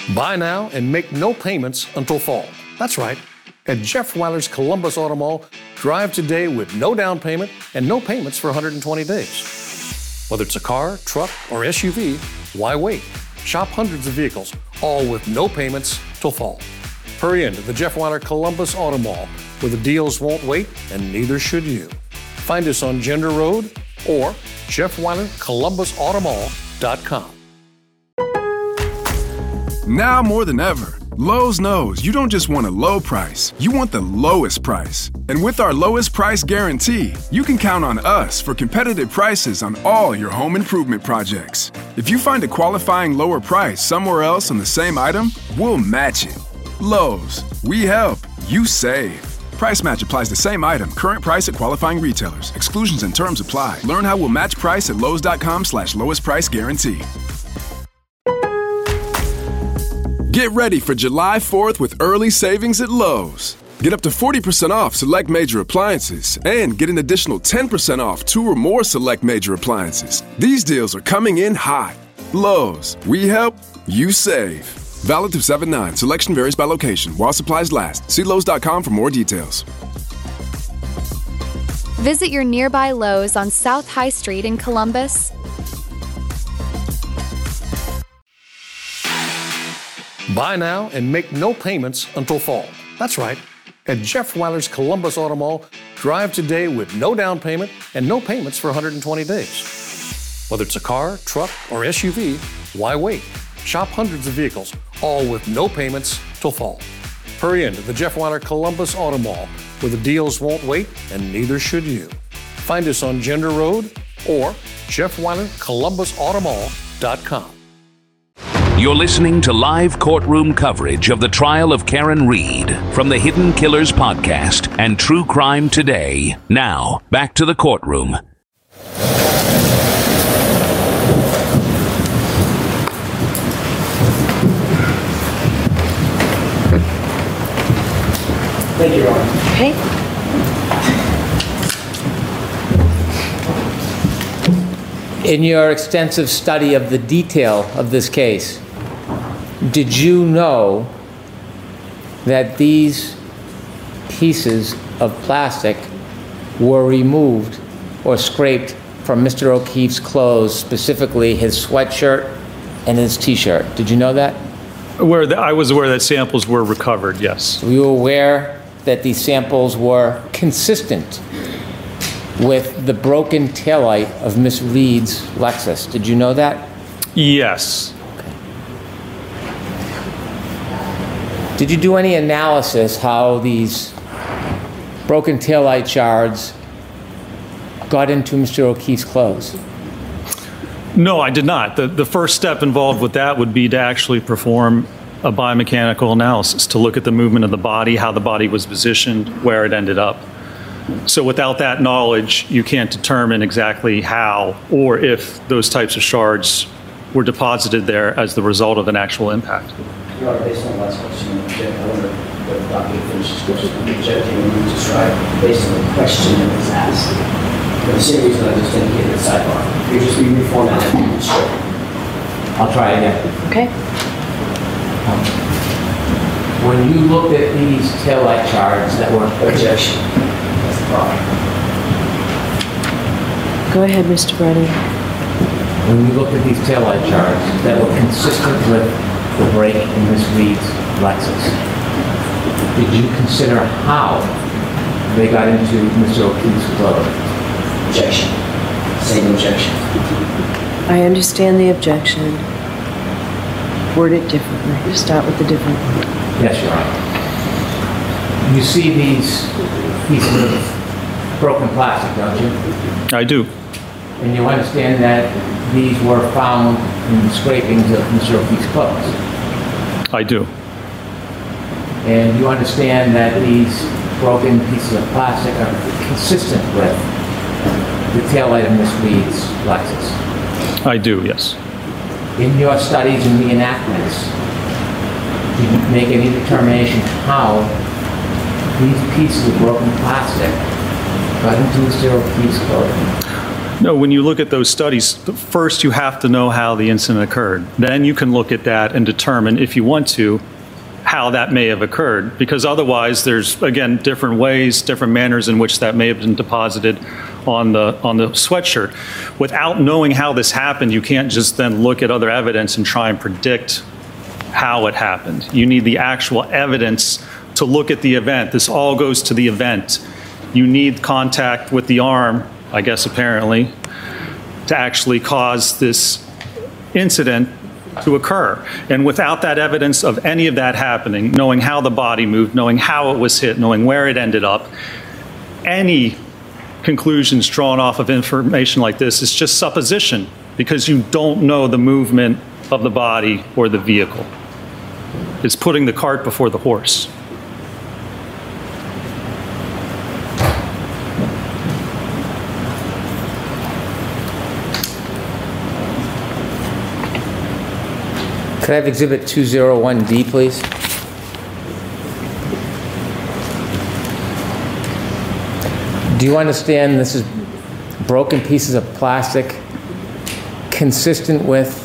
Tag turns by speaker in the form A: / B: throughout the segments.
A: Buy now and make no payments until fall. That's right. At Jeff Weiler's Columbus Auto Mall, drive today with no down payment and no payments for 120 days. Whether it's a car, truck, or SUV, why wait? Shop hundreds of vehicles, all with no payments till fall. Hurry into the Jeff Weiler Columbus Auto Mall, where the deals won't wait and neither should you. Find us on Gender Road or JeffWeilerColumbusAutomall.com.
B: Now more than ever, Lowe's knows you don't just want a low price, you want the lowest price. And with our lowest price guarantee, you can count on us for competitive prices on all your home improvement projects. If you find a qualifying lower price somewhere else on the same item, we'll match it. Lowe's, we help, you save. Price match applies the same item, current price at qualifying retailers. Exclusions and terms apply. Learn how we'll match price at lowes.com/lowest price guarantee. Get ready for July 4th with early savings at Lowe's. Get up to 40% off select major appliances and get an additional 10% off 2 or more select major appliances. These deals are coming in hot. Lowe's, we help, you save. Valid through 7/9. Selection varies by location. While supplies last. See Lowe's.com for more details.
C: Visit your nearby Lowe's on South High Street in Columbus.
A: Buy now and make no payments until fall. That's right. At Jeff Weiler's Columbus Auto Mall, drive today with no down payment and no payments for 120 days. Whether it's a car, truck, or SUV, why wait? Shop hundreds of vehicles, all with no payments till fall. Hurry into the Jeff Weiler Columbus Auto Mall, where the deals won't wait and neither should you. Find us on Gender Road or JeffWeilerColumbusAutomall.com.
D: You're listening to live courtroom coverage of the trial of Karen Read from the Hidden Killers podcast and True Crime Today. Now, back to the courtroom.
E: Thank you, Your Honor.
F: Okay.
E: In your extensive study of the detail of this case, did you know that these pieces of plastic were removed or scraped from Mr. O'Keefe's clothes, specifically his sweatshirt and his t-shirt? Did you know that?
G: I was aware that samples were recovered, yes.
E: Were you aware that these samples were consistent with the broken taillight of Miss Reed's Lexus? Did you know that?
G: Yes.
E: Okay. Did you do any analysis how these broken taillight shards got into Mr. O'Keefe's clothes?
G: No, I did not. The first step involved with that would be to actually perform a biomechanical analysis to look at the movement of the body, how the body was positioned, where it ended up. So without that knowledge, you can't determine exactly how or if those types of shards were deposited there as the result of an actual impact.
H: Your Honor, based on the last question, I wonder what the document finishes question. The judge can describe based on the question that was asked. For the same reason I just indicated the sidebar. You just reformatted it. Sure.
E: I'll try again.
F: Okay.
E: When you looked at these taillight shards that were
H: Objection. That's the problem.
F: Go ahead, Mr. Brennan.
E: when you looked at these taillight shards that were consistent with the break in Miss Reed's Lexus, did you consider how they got into Mr. O'Keefe's clothes?
H: Objection. Same objection.
F: I understand the objection. Word it differently. Start with the different word.
E: Yes, Your Honor. You see these pieces of broken plastic, don't you?
G: I do.
E: And you understand that these were found in the scrapings of Mr. O'Keefe's clothes?
G: I do.
E: And you understand that these broken pieces of plastic are consistent with the taillight of Miss Reed's Lexus?
G: I do, yes.
E: In your studies and reenactments, did you make any determination how these pieces of broken plastic got into Mr. O'Keefe's clothing?
G: No, when you look at those studies, first you have to know how the incident occurred. Then you can look at that and determine, if you want to, how that may have occurred. Because otherwise, there's, again, different ways, different manners in which that may have been deposited on the sweatshirt. Without knowing how this happened, you can't just then look at other evidence and try and predict how it happened. You need the actual evidence to look at the event. This all goes to the event. You need contact with the arm, I guess apparently, to actually cause this incident to occur. And without that evidence of any of that happening, knowing how the body moved, knowing how it was hit, knowing where it ended up, any conclusions drawn off of information like this is just supposition, because you don't know the movement of the body or the vehicle. It's putting the cart before the horse.
E: Could I have Exhibit 201D, please? Do you understand this is broken pieces of plastic consistent with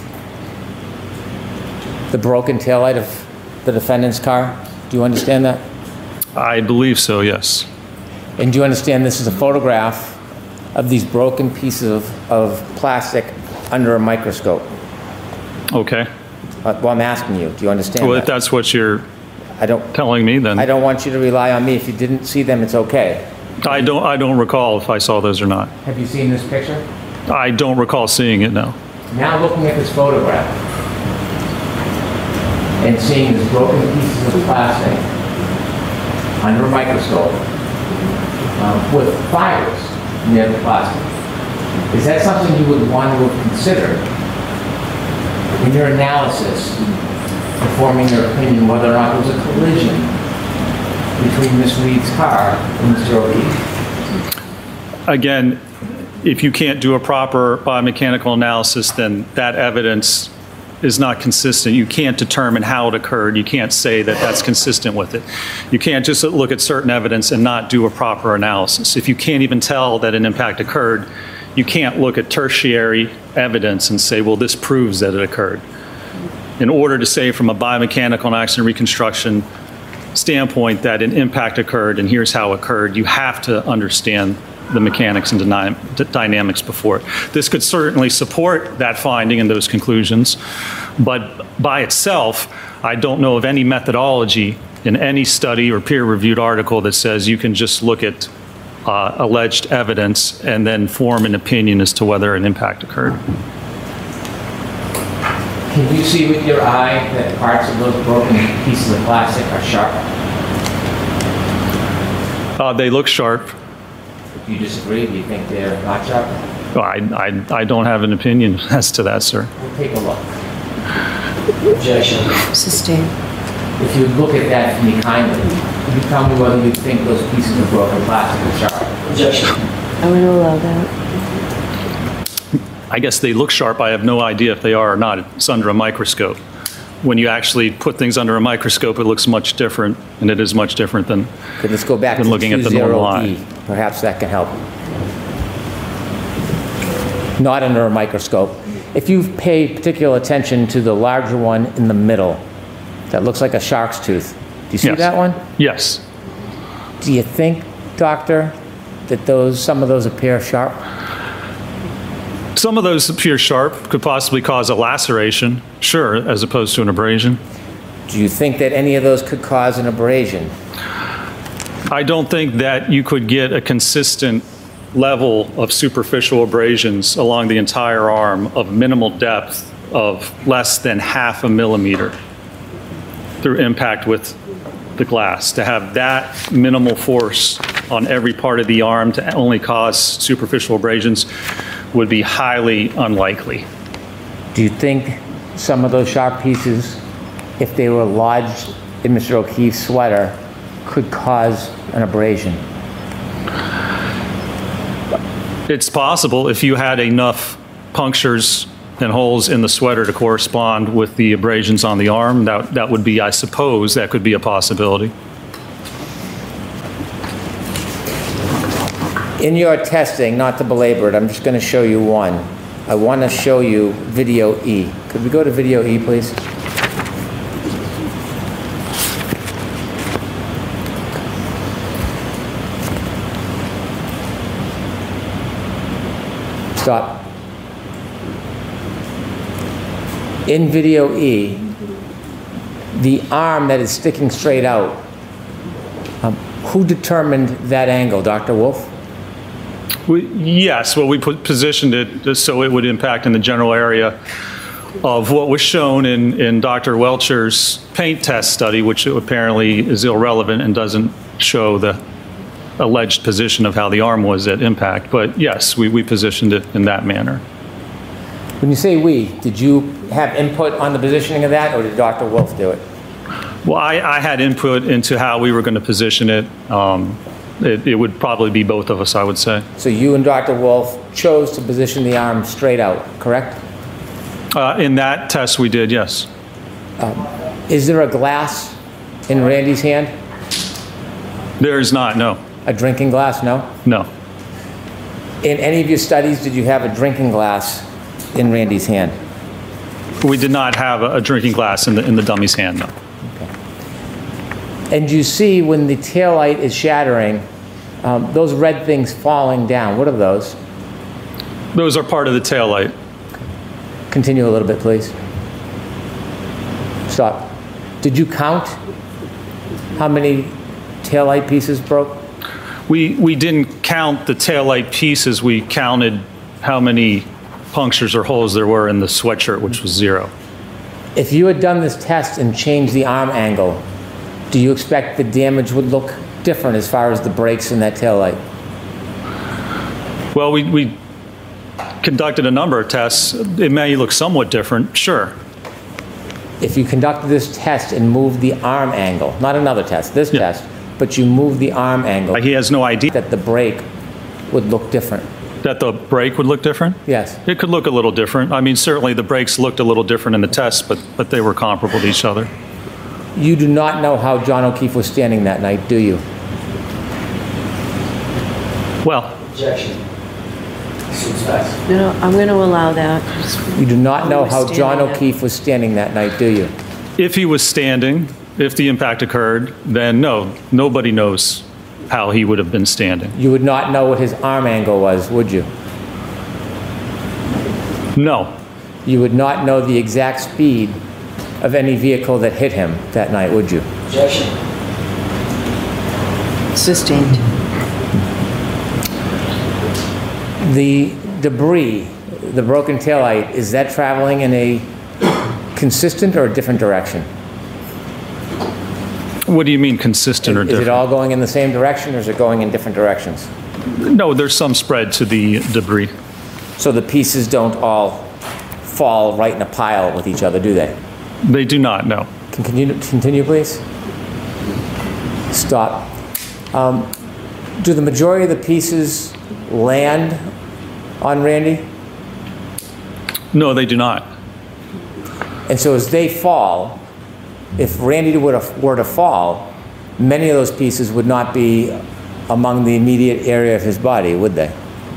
E: the broken taillight of the defendant's car? Do you understand that?
G: I believe so, yes.
E: And do you understand this is a photograph of these broken pieces of plastic under a microscope?
G: Okay.
E: Well, I'm asking you, do you understand
G: Well,
E: that?
G: if that's what you're telling me, then
E: I don't want you to rely on me. If you didn't see them, it's okay.
G: I don't recall if I saw those or not.
E: Have you seen this picture?
G: I don't recall seeing it, no.
E: Now looking at this photograph and seeing these broken pieces of plastic under a microscope with fibers near the plastic, is that something you would want to have considered in your analysis, forming your opinion whether or not there was a collision between Ms. Reed's car and Mr. O'Keefe?
G: Again, if you can't do a proper biomechanical analysis, then that evidence is not consistent. You can't determine how it occurred. You can't say that that's consistent with it. You can't just look at certain evidence and not do a proper analysis. If you can't even tell that an impact occurred, you can't look at tertiary evidence and say, well, this proves that it occurred. In order to say from a biomechanical and accident reconstruction standpoint that an impact occurred and here's how it occurred, you have to understand the mechanics and dynamics before it. This could certainly support that finding and those conclusions, but by itself, I don't know of any methodology in any study or peer-reviewed article that says you can just look at alleged evidence and then form an opinion as to whether an impact occurred.
E: Can you see with your eye that parts of those broken pieces of plastic are sharp?
G: They look sharp.
E: Do you disagree? Do you think they're not sharp?
G: I don't have an opinion as to that, sir.
E: We'll take a look.
H: Objection.
F: Sustained.
E: If you look at that for me kindly, can you tell me whether you think those pieces of broken plastic are sharp?
H: Objection.
F: I'm going to allow that.
G: I guess they look sharp. I have no idea if they are or not. It's under a microscope. When you actually put things under a microscope, it looks much different, and it is much different than
E: Okay, let's go back to
G: looking at the normal eye.
E: 20E. Perhaps that can help. Not under a microscope. If you pay particular attention to the larger one in the middle, that looks like a shark's tooth. Do you see
G: Yes.
E: that one?
G: Yes.
E: Do you think, doctor, that some of those appear sharp?
G: Some of those appear sharp, could possibly cause a laceration, sure, as opposed to an abrasion.
E: Do you think that any of those could cause an abrasion?
G: I don't think that you could get a consistent level of superficial abrasions along the entire arm of minimal depth of less than 0.5 millimeter through impact with the glass. To have that minimal force on every part of the arm to only cause superficial abrasions would be highly unlikely.
E: Do you think some of those sharp pieces, if they were lodged in Mr. O'Keefe's sweater, could cause an abrasion?
G: It's possible if you had enough punctures and holes in the sweater to correspond with the abrasions on the arm. That would be, I suppose, that could be a possibility.
E: In your testing, not to belabor it, I'm just going to show you one. I want to show you video E. Could we go to video E, please? Stop. In video E, the arm that is sticking straight out, who determined that angle, Dr. Wolf?
G: Yes, well, we positioned it just so it would impact in the general area of what was shown in Dr. Welcher's paint test study, which apparently is irrelevant and doesn't show the alleged position of how the arm was at impact. But yes, we positioned it in that manner.
E: When you say we, did you have input on the positioning of that, or did Dr. Wolf do it?
G: Well, I had input into how we were going to position it. It would probably be both of us, I would say.
E: So you and Dr. Wolf chose to position the arm straight out, correct?
G: In that test we did, yes.
E: Is there a glass in Randy's hand?
G: There is not, no.
E: A drinking glass, no?
G: No.
E: In any of your studies, did you have a drinking glass in Randy's hand?
G: We did not have a drinking glass in the dummy's hand, no.
E: And you see when the taillight is shattering, those red things falling down. What are those?
G: Those are part of the taillight.
E: Continue a little bit, please. Stop. Did you count how many taillight pieces broke?
G: We didn't count the taillight pieces. We counted how many punctures or holes there were in the sweatshirt, which was 0.
E: If you had done this test and changed the arm angle, do you expect the damage would look different as far as the brakes in that taillight?
G: Well, we conducted a number of tests. It may look somewhat different, sure.
E: If you conducted this test and moved the arm angle, not another test, this test, but you moved the arm angle.
G: He has no idea
E: that the brake would look different.
G: That the brake would look different?
E: Yes.
G: It could look a little different. I mean, certainly the brakes looked a little different in the test, but they were comparable to each other.
E: You do not know how John O'Keefe was standing that night, do you?
G: Well.
H: Objection.
F: No, I'm going to allow that.
E: You do not know how John O'Keefe was standing that night, do you?
G: If he was standing, if the impact occurred, then no, nobody knows how he would have been standing.
E: You would not know what his arm angle was, would you?
G: No.
E: You would not know the exact speed of any vehicle that hit him that night, would you?
H: Objection.
F: Sustained.
E: The debris, the broken taillight, is that traveling in a consistent or a different direction?
G: What do you mean consistent or different?
E: Is it all going in the same direction, or is it going in different directions?
G: No, there's some spread to the debris.
E: So the pieces don't all fall right in a pile with each other, do they?
G: They do not, no.
E: Continue, please. Stop. Do the majority of the pieces land on Randy?
G: No, they do not.
E: And so as they fall, if Randy were to fall, many of those pieces would not be among the immediate area of his body, would they?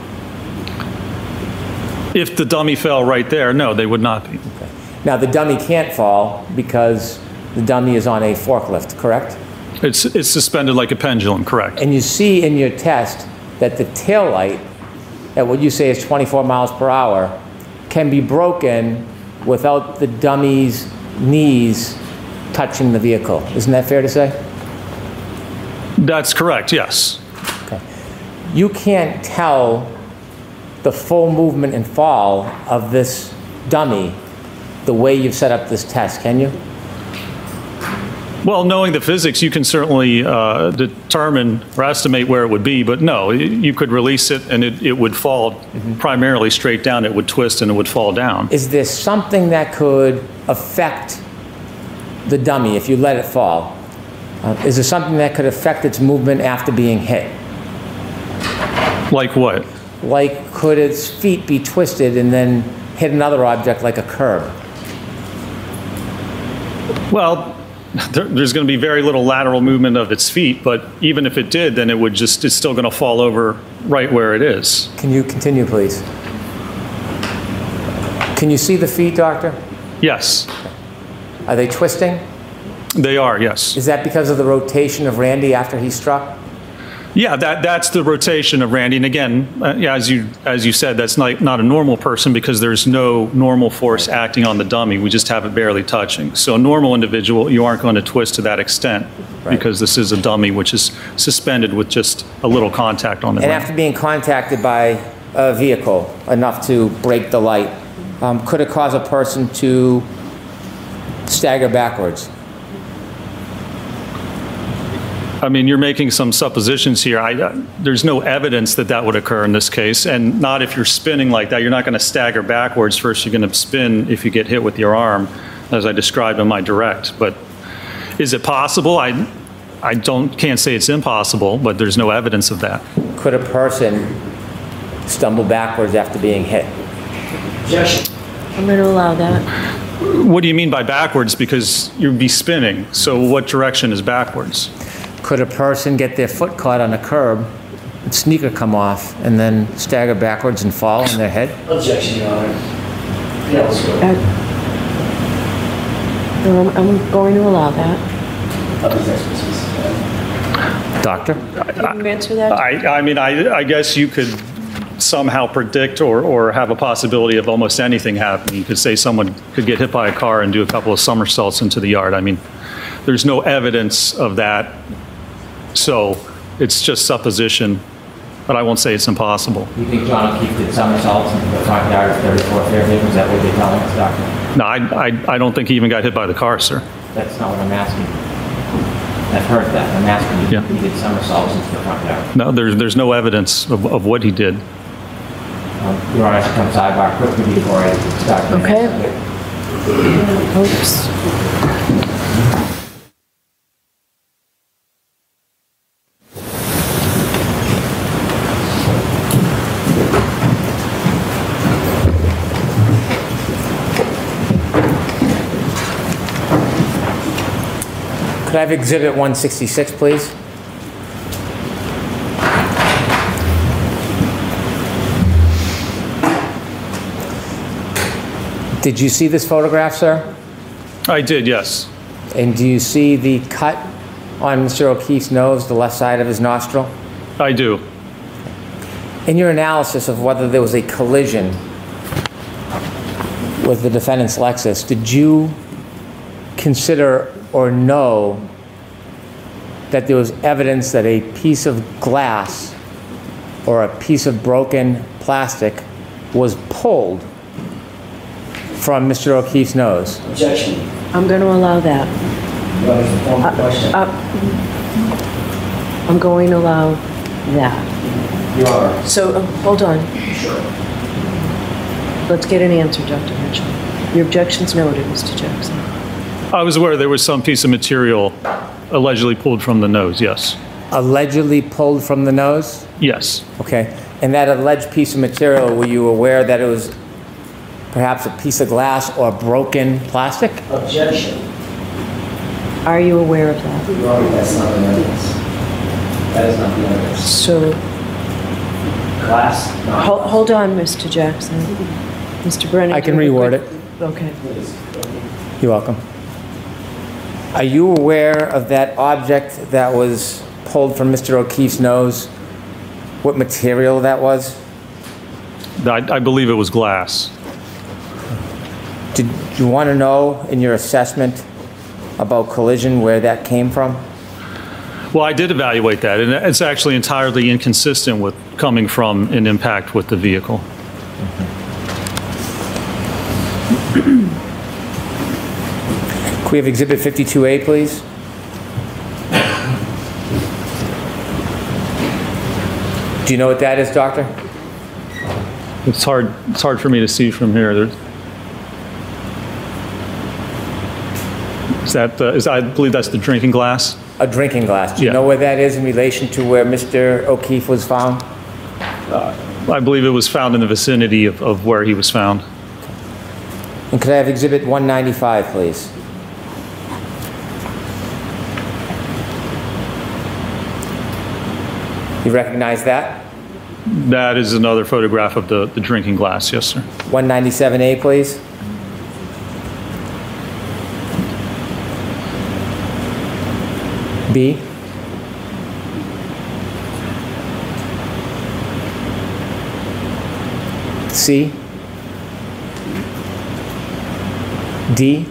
G: If the dummy fell right there, no, they would not be.
E: Okay. Now, the dummy can't fall because the dummy is on a forklift, correct?
G: It's suspended like a pendulum, correct.
E: And you see in your test that the taillight, at what you say is 24 miles per hour, can be broken without the dummy's knees touching the vehicle. Isn't that fair to say?
G: That's correct, yes.
E: Okay. You can't tell the full movement and fall of this dummy the way you've set up this test, can you?
G: Well, knowing the physics, you can certainly determine or estimate where it would be, but no, you could release it and it would fall primarily straight down. It would twist and it would fall down.
E: Is there something that could affect the dummy if you let it fall? Is there something that could affect its movement after being hit?
G: Like what?
E: Like, could its feet be twisted and then hit another object like a curb?
G: Well, there's going to be very little lateral movement of its feet, but even if it did, then it's still going to fall over right where it is.
E: Can you continue, please? Can you see the feet, doctor?
G: Yes,
E: Are they twisting?
G: they are, yes.
E: Is that because of the rotation of Randy after he struck?
G: Yeah, that's the rotation of Randy. And again, yeah, as you said, that's not a normal person because there's no normal force acting on the dummy. We just have it barely touching. So a normal individual, you aren't going to twist to that extent because this is a dummy which is suspended with just a little contact on the
E: And
G: ground.
E: after being contacted by a vehicle enough to break the light, could it cause a person to stagger backwards?
G: I mean, you're making some suppositions here. There's no evidence that would occur in this case, and not if you're spinning like that. You're not going to stagger backwards. First, you're going to spin if you get hit with your arm, as I described in my direct. But is it possible? I can't say it's impossible, but there's no evidence of that.
E: Could a person stumble backwards after being hit?
H: Objection.
F: I'm going to allow that.
G: What do you mean by backwards? Because you'd be spinning. So what direction is backwards?
E: Could a person get their foot caught on a curb, sneaker come off, and then stagger backwards and fall on their head?
H: Objection, Your Honor. Yeah, let's go.
F: No, I'm going to allow that.
H: Of his expertise.
E: Doctor?
F: Can you answer that?
G: I mean, I guess you could somehow predict or have a possibility of almost anything happening. You could say someone could get hit by a car and do a couple of somersaults into the yard. I mean, there's no evidence of that. So it's just supposition, but I won't say it's impossible.
E: You think John O'Keefe did somersaults into the front yard of 34 Fairhaven? Is that what you're telling us, Doctor?
G: No, I don't think he even got hit by the car, sir.
E: That's not what I'm asking. I've heard that. I'm asking you if he did somersaults into the front yard.
G: No, there's no evidence of what he did.
E: Your Honor, come sidebar quickly before I start.
F: Okay. Oops.
E: Could I have Exhibit 166, please? Did you see this photograph, sir?
G: I did, yes.
E: And do you see the cut on Mr. O'Keefe's nose, the left side of his nostril?
G: I do.
E: In your analysis of whether there was a collision with the defendant's Lexus, did you consider or know that there was evidence that a piece of glass or a piece of broken plastic was pulled from Mr. O'Keefe's nose?
H: Objection.
F: I'm going to allow that.
H: Your Honor, the formal question.
F: I'm going to allow that.
H: Your Honor.
F: So, hold on.
H: Sure.
F: Let's get an answer, Dr. Mitchell. Your objection's noted, Mr. Jackson.
G: I was aware there was some piece of material allegedly pulled from the nose, yes.
E: Allegedly pulled from the nose?
G: Yes.
E: Okay. And that alleged piece of material, were you aware that it was perhaps a piece of glass or broken plastic?
H: Objection.
F: Are you aware of that?
H: Your Honor, that's not the evidence. That is not the evidence.
F: So,
H: Class, not.
F: hold on, Mr. Jackson. Mr. Brennan.
E: I can reword it.
F: Okay.
H: Please.
E: You're welcome. Are you aware of that object that was pulled from Mr. O'Keefe's nose? What material that was?
G: I believe it was glass.
E: Did you want to know in your assessment about collision where that came from?
G: Well, I did evaluate that, and it's actually entirely inconsistent with coming from an impact with the vehicle.
E: Could we have Exhibit 52A, please? Do you know what that is, Doctor?
G: It's hard for me to see from here. I believe that's the drinking glass.
E: A drinking glass. Do you
G: Yeah.
E: know where that is in relation to where Mr. O'Keefe was found?
G: I believe it was found in the vicinity of where he was found.
E: And could I have Exhibit 195, please? You recognize that?
G: That is another photograph of the drinking glass, yes, sir.
E: 197A, please. B. C. D.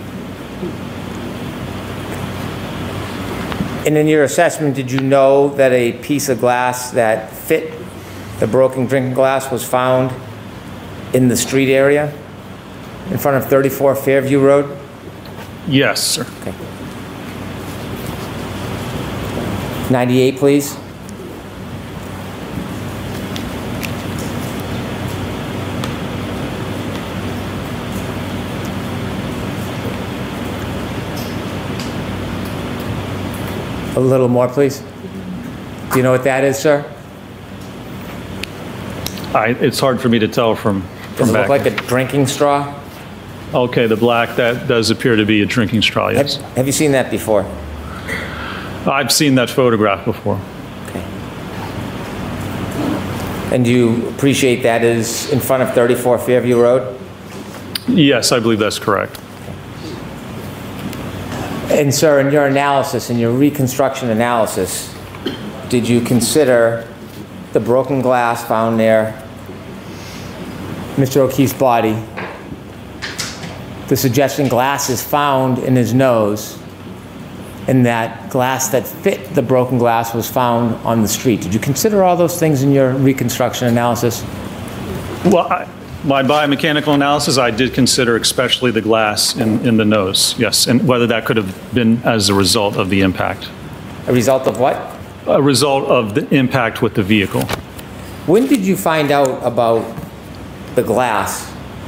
E: And in your assessment, did you know that a piece of glass that fit the broken drinking glass was found in the street area in front of 34 Fairview Road?
G: Yes, sir.
E: Okay. 98, please. A little more, please. Do you know what that is, sir?
G: It's hard for me to tell from
E: Does it
G: back.
E: look like a drinking straw?
G: Okay, the black, that does appear to be a drinking straw, yes.
E: Have you seen that before?
G: I've seen that photograph before.
E: Okay. And do you appreciate that is in front of 34 Fairview Road?
G: Yes, I believe that's correct.
E: And sir, in your analysis, in your reconstruction analysis, did you consider the broken glass found near Mr. O'Keefe's body, the suggestion glass is found in his nose, and that glass that fit the broken glass was found on the street? Did you consider all those things in your reconstruction analysis?
G: Well, my biomechanical analysis, I did consider especially the glass in the nose, yes, and whether that could have been as a result of the impact.
E: A result of what?
G: A result of the impact with the vehicle.
E: When did you find out about the glass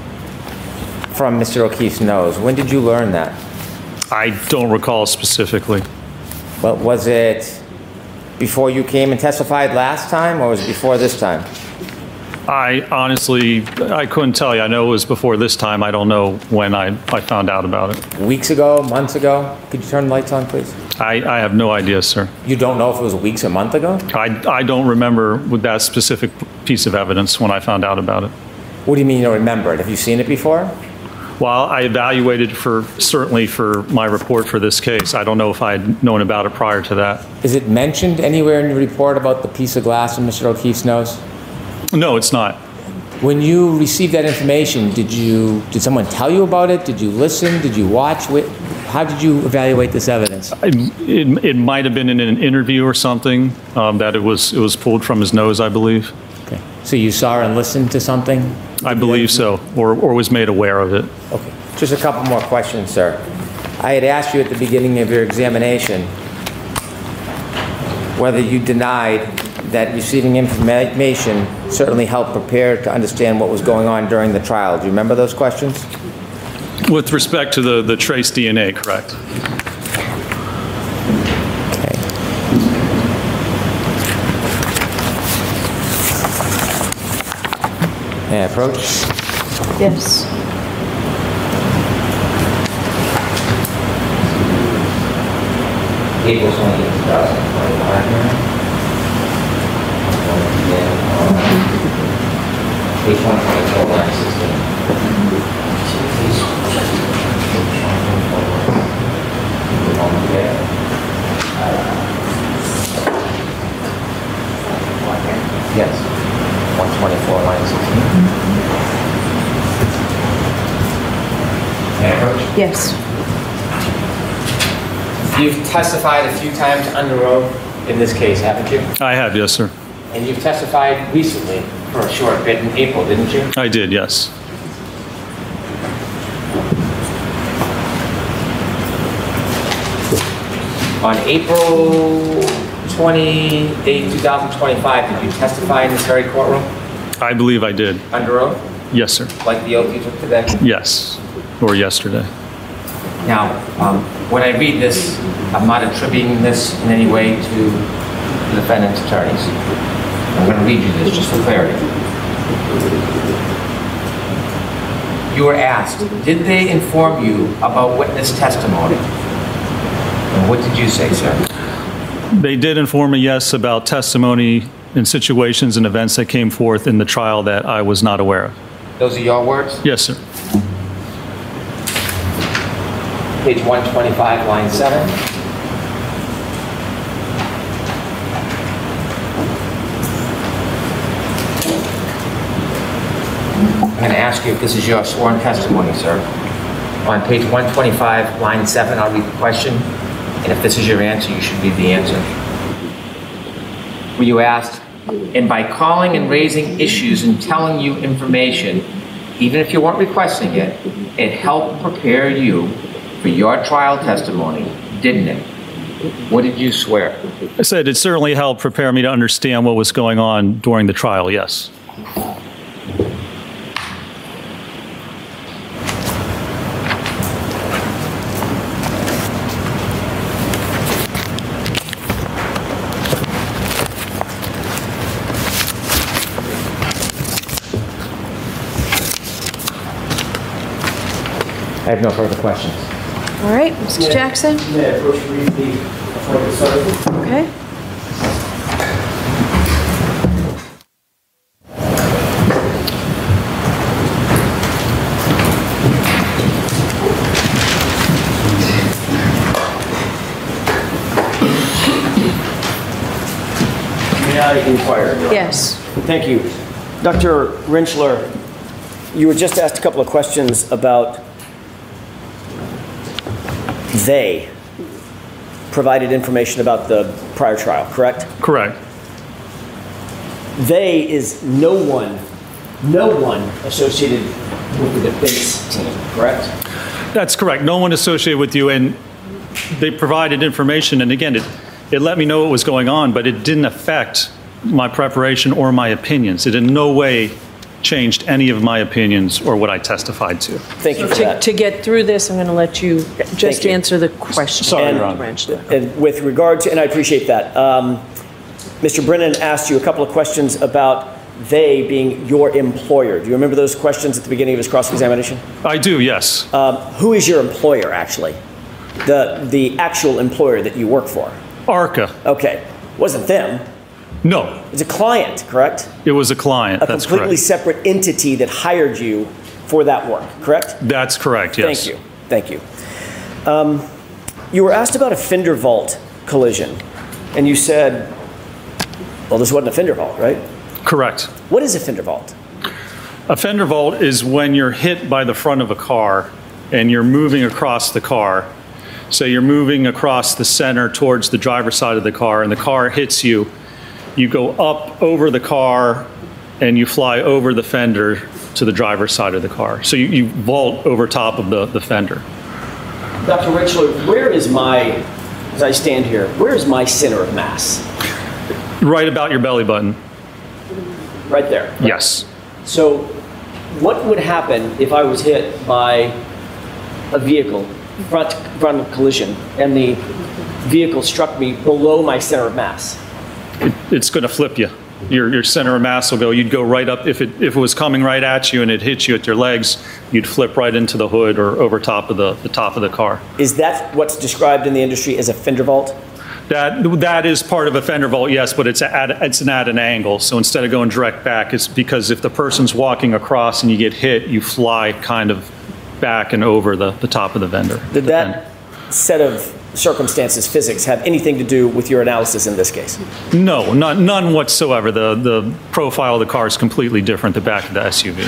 E: from Mr. O'Keefe's nose? When did you learn that?
G: I don't recall specifically.
E: Well, was it before you came and testified last time, or was it before this time?
G: I honestly, I couldn't tell you. I know it was before this time. I don't know when I found out about it.
E: Weeks ago, months ago? Could you turn the lights on, please?
G: I have no idea, sir.
E: You don't know if it was weeks or month ago?
G: I don't remember with that specific piece of evidence when I found out about it.
E: What do you mean you don't remember it? Have you seen it before?
G: Well, I evaluated certainly for my report for this case. I don't know if I had known about it prior to that.
E: Is it mentioned anywhere in your report about the piece of glass in Mr. O'Keefe's nose?
G: No, it's not.
E: When you received that information, did someone tell you about it? Did you listen? Did you watch? How did you evaluate this evidence?
G: It might have been in an interview or something that it was pulled from his nose, I believe.
E: Okay. So you saw and listened to something?
G: I believe so, or was made aware of it.
E: Okay. Just a couple more questions, sir. I had asked you at the beginning of your examination whether you denied that receiving information certainly helped prepare to understand what was going on during the trial. Do you remember those questions?
G: With respect to the trace DNA, correct?
E: Okay. May I approach?
F: Yes.
E: April 28, 2025. Page 124, line 16. Yes, 124, line 16. May I approach?
F: Yes.
E: You've testified a few times under oath in this case, haven't you?
G: I have, yes, sir.
E: And you've testified recently for a short bit in April, didn't you?
G: I did, yes.
E: On April 28, 2025, did you testify in this very courtroom
G: I believe I did.
E: under oath,
G: Yes, sir.
E: like the oath you took today?
G: Yes, or yesterday.
E: Now, when I read this, I'm not attributing this in any way to the defendant's attorneys. I'm going to read you this just for clarity. You were asked, did they inform you about witness testimony? And what did you say, sir?
G: They did inform me, yes, about testimony in situations and events that came forth in the trial that I was not aware of.
E: Those are your words?
G: Yes, sir.
E: Page 125, line 7. I'm going to ask you if this is your sworn testimony, sir. On page 125, line 7, I'll read the question, and if this is your answer, you should read the answer. Where you asked, and by calling and raising issues and telling you information, even if you weren't requesting it, it helped prepare you for your trial testimony, didn't it? What did you swear?
G: I said it certainly helped prepare me to understand what was going on during the trial, yes.
E: I have no further questions.
F: All right, Mr. Jackson?
H: May I first read the appointment summary?
F: Okay.
H: May I inquire?
F: Yes.
H: Thank you. Dr. Rentschler, you were just asked a couple of questions about they provided information about the prior trial, correct?
G: Correct.
H: They is no one associated with the defense team, correct?
G: That's correct. No one associated with you, and they provided information, and again, it let me know what was going on, but it didn't affect my preparation or my opinions. It in no way changed any of my opinions or what I testified to.
H: Thank you for that.
F: To get through this, I'm going to let you just
H: you.
F: answer the question.
G: Sorry,
H: And-
G: Ron.
H: And with regard to, and I appreciate that, Mr. Brennan asked you a couple of questions about they being your employer. Do you remember those questions at the beginning of his cross-examination?
G: I do, yes.
H: Who is your employer, actually? The actual employer that you work for?
G: ARCA.
H: Okay, wasn't them.
G: No,
H: It's a client, correct?
G: it was a client.
H: A
G: That's
H: completely
G: correct.
H: separate entity that hired you for that work, correct?
G: That's correct, yes.
H: Thank you. You were asked about a fender vault collision, and you said, well, this wasn't a fender vault, right?
G: Correct.
H: What is a fender vault?
G: A fender vault is when you're hit by the front of a car and you're moving across the car. So you're moving across the center towards the driver's side of the car, and the car hits you. You go up over the car and you fly over the fender to the driver's side of the car. So you vault over top of the fender.
H: Dr. Rentschler, where is as I stand here, where is my center of mass?
G: Right about your belly button.
H: Right there.
G: Yes.
H: So what would happen if I was hit by a vehicle, front collision, and the vehicle struck me below my center of mass?
G: It's going to flip you. Your center of mass will go, you'd go right up, if it was coming right at you and it hit you at your legs, you'd flip right into the hood or over top of the top of the car.
H: Is that what's described in the industry as a fender vault?
G: That is part of a fender vault, yes, but it's at an angle. So instead of going direct back, it's because if the person's walking across and you get hit, you fly kind of back and over the top of the fender.
H: Did that set of circumstances, physics, have anything to do with your analysis in this case?
G: No, none whatsoever. The profile of the car is completely different, the back of the SUV.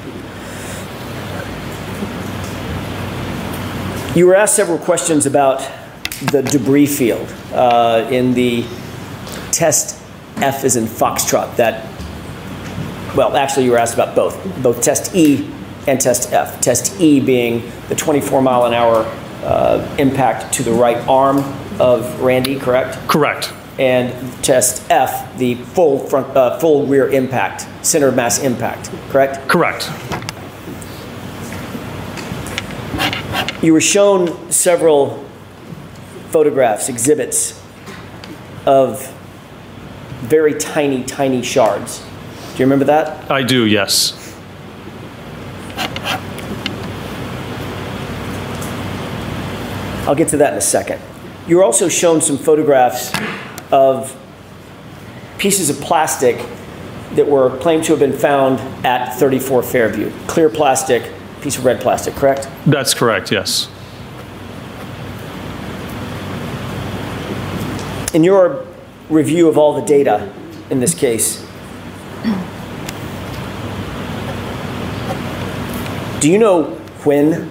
H: You were asked several questions about the debris field in the test F as in Foxtrot. Actually you were asked about both test E and test F. Test E being the 24-mile-an-hour impact to the right arm of Randy, correct?
G: Correct.
H: And test F, the full rear impact, center of mass impact, correct?
G: Correct.
H: You were shown several photographs, exhibits of very tiny, tiny shards. Do you remember that?
G: I do, yes.
H: I'll get to that in a second. You were also shown some photographs of pieces of plastic that were claimed to have been found at 34 Fairview. Clear plastic, piece of red plastic, correct?
G: That's correct, yes.
H: In your review of all the data in this case, do you know when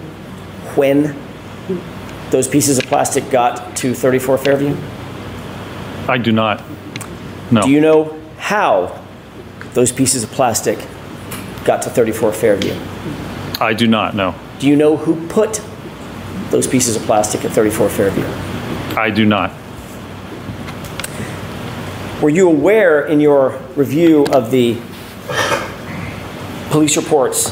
H: those pieces of plastic got to 34 Fairview?
G: I do not. No.
H: Do you know how those pieces of plastic got to 34 Fairview?
G: I do not know.
H: Do you know who put those pieces of plastic at 34 Fairview?
G: I do not.
H: Were you aware in your review of the police reports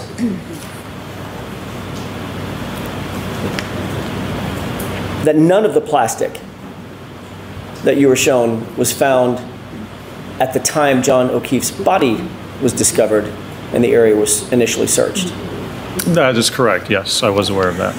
H: that none of the plastic that you were shown was found at the time John O'Keefe's body was discovered and the area was initially searched?
G: That is correct, yes. I was aware of that.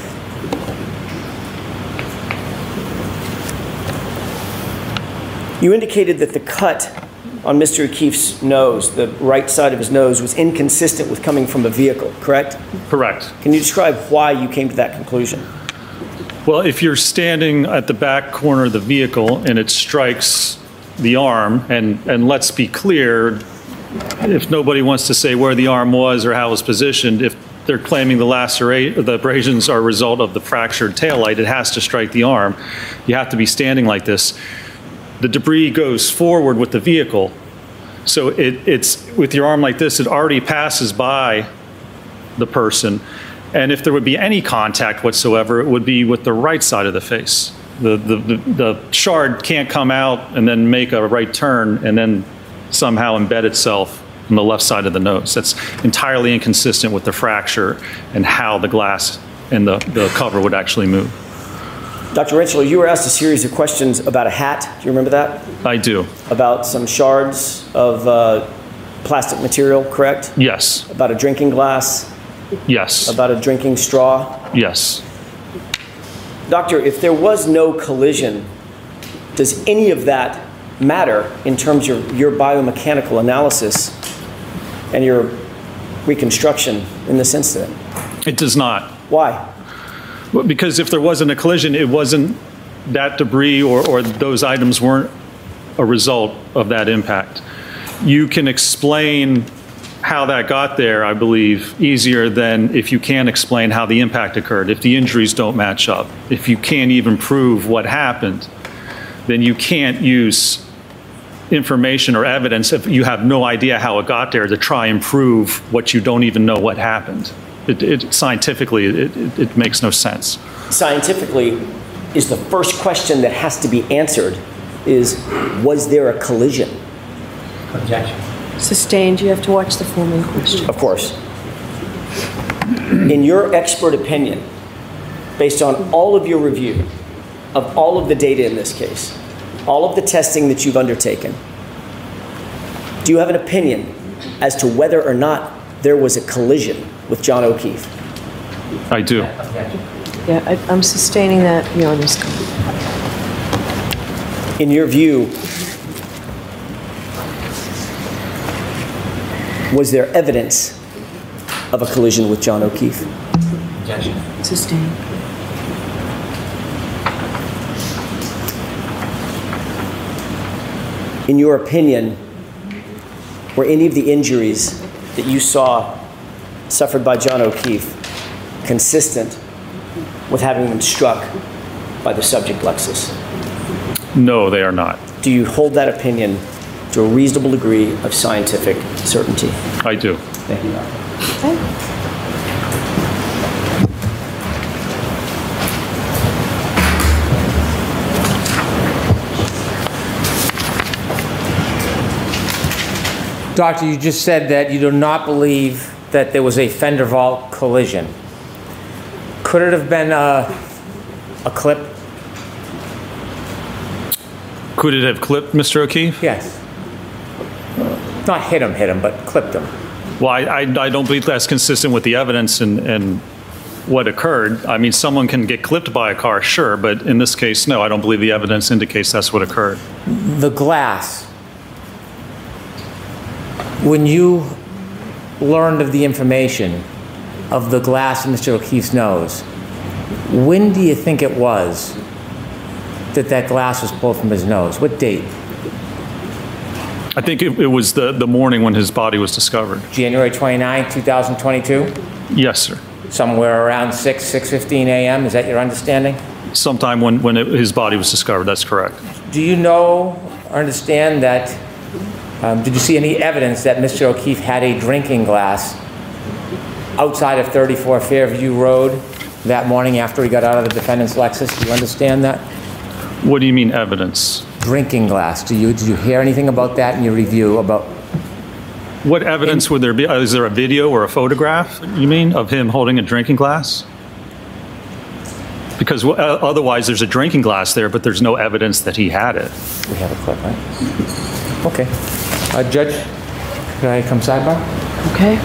H: You indicated that the cut on Mr. O'Keefe's nose, the right side of his nose, was inconsistent with coming from a vehicle, correct?
G: Correct.
H: Can you describe why you came to that conclusion?
G: Well, if you're standing at the back corner of the vehicle and it strikes the arm, and let's be clear, if nobody wants to say where the arm was or how it was positioned, if they're claiming the abrasions are a result of the fractured taillight, it has to strike the arm. You have to be standing like this. The debris goes forward with the vehicle. So it's with your arm like this, it already passes by the person. And if there would be any contact whatsoever, it would be with the right side of the face. The shard can't come out and then make a right turn and then somehow embed itself on the left side of the nose. That's entirely inconsistent with the fracture and how the glass and the cover would actually move.
H: Dr. Rentschler, you were asked a series of questions about a hat. Do you remember that?
G: I do.
H: About some shards of plastic material, correct?
G: Yes.
H: About a drinking glass?
G: Yes.
H: About a drinking straw?
G: Yes.
H: Doctor, if there was no collision, does any of that matter in terms of your biomechanical analysis and your reconstruction in this incident?
G: It does not.
H: Why?
G: Well, because if there wasn't a collision, it wasn't that debris or those items weren't a result of that impact. You can explain how that got there, I believe, easier than if you can't explain how the impact occurred. If the injuries don't match up, if you can't even prove what happened, then you can't use information or evidence if you have no idea how it got there to try and prove what you don't even know what happened. Scientifically, it makes no sense.
H: Scientifically, is the first question that has to be answered is, was there a collision?
F: Objection. Sustained. You have to watch the forming question.
H: Of course. In your expert opinion, based on all of your review of all of the data in this case, all of the testing that you've undertaken, do you have an opinion as to whether or not there was a collision with John O'Keefe?
G: I do.
F: Yeah, I'm sustaining that, Your Honor.
H: In your view, was there evidence of a collision with John O'Keefe? Objection.
F: Sustained.
H: In your opinion, were any of the injuries that you saw suffered by John O'Keefe consistent with having been struck by the subject Lexus?
G: No, they are not.
H: Do you hold that opinion to a reasonable degree of scientific certainty?
G: I do.
H: Thank you, Doctor.
F: Okay.
E: Doctor, you just said that you do not believe that there was a fender vault collision. Could it have been a clip?
G: Could it have clipped Mr. O'Keefe?
E: Yes. Not hit him, but clipped him.
G: Well, I don't believe that's consistent with the evidence and what occurred. I mean, someone can get clipped by a car, sure, but in this case, no, I don't believe the evidence indicates that's what occurred.
E: The glass When you learned of the information of the glass in Mr. O'Keefe's nose, when do you think it was that glass was pulled from his nose? What date?
G: I think it was the morning when his body was discovered.
E: January 29, 2022?
G: Yes, sir.
E: Somewhere around 6:15 a.m., is that your understanding?
G: Sometime when his body was discovered, that's correct.
E: Do you know or understand that, did you see any evidence that Mr. O'Keefe had a drinking glass outside of 34 Fairview Road that morning after he got out of the defendant's Lexus? Do you understand that?
G: What do you mean evidence?
E: Drinking glass. Did you hear anything about that in your review about?
G: What evidence would there be? Is there a video or a photograph, you mean, of him holding a drinking glass? Because otherwise there's a drinking glass there, but there's no evidence that he had it.
E: We have a clip, right? Okay. Judge, could I come sidebar?
F: Okay.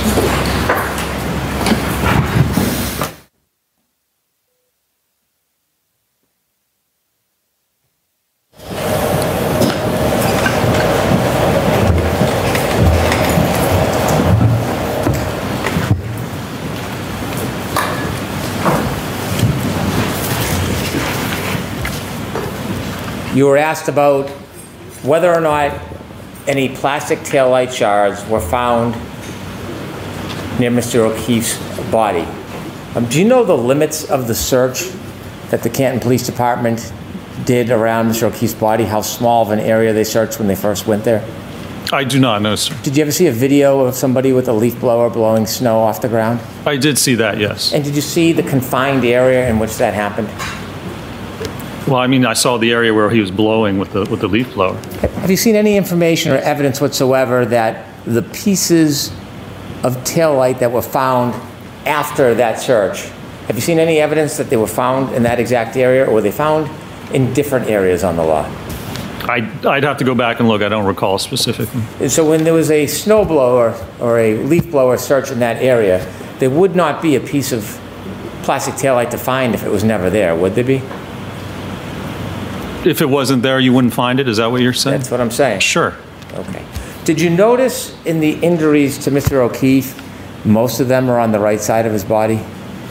E: You were asked about whether or not any plastic taillight shards were found near Mr. O'Keefe's body. Do you know the limits of the search that the Canton Police Department did around Mr. O'Keefe's body? How small of an area they searched when they first went there?
G: I do not know, sir.
E: Did you ever see a video of somebody with a leaf blower blowing snow off the ground?
G: I did see that, yes.
E: And did you see the confined area in which that happened?
G: Well, I mean, I saw the area where he was blowing with the leaf blower.
E: Have you seen any information or evidence whatsoever that the pieces of taillight that were found after that search, have you seen any evidence that they were found in that exact area, or were they found in different areas on the lot?
G: I'd have to go back and look. I don't recall specifically.
E: And so when there was a snow blower or a leaf blower search in that area, there would not be a piece of plastic taillight to find if it was never there, would there be?
G: If it wasn't there, you wouldn't find it? Is that what you're saying?
E: That's what I'm saying.
G: Sure.
E: Okay. Did you notice in the injuries to Mr. O'Keefe, most of them are on the right side of his body?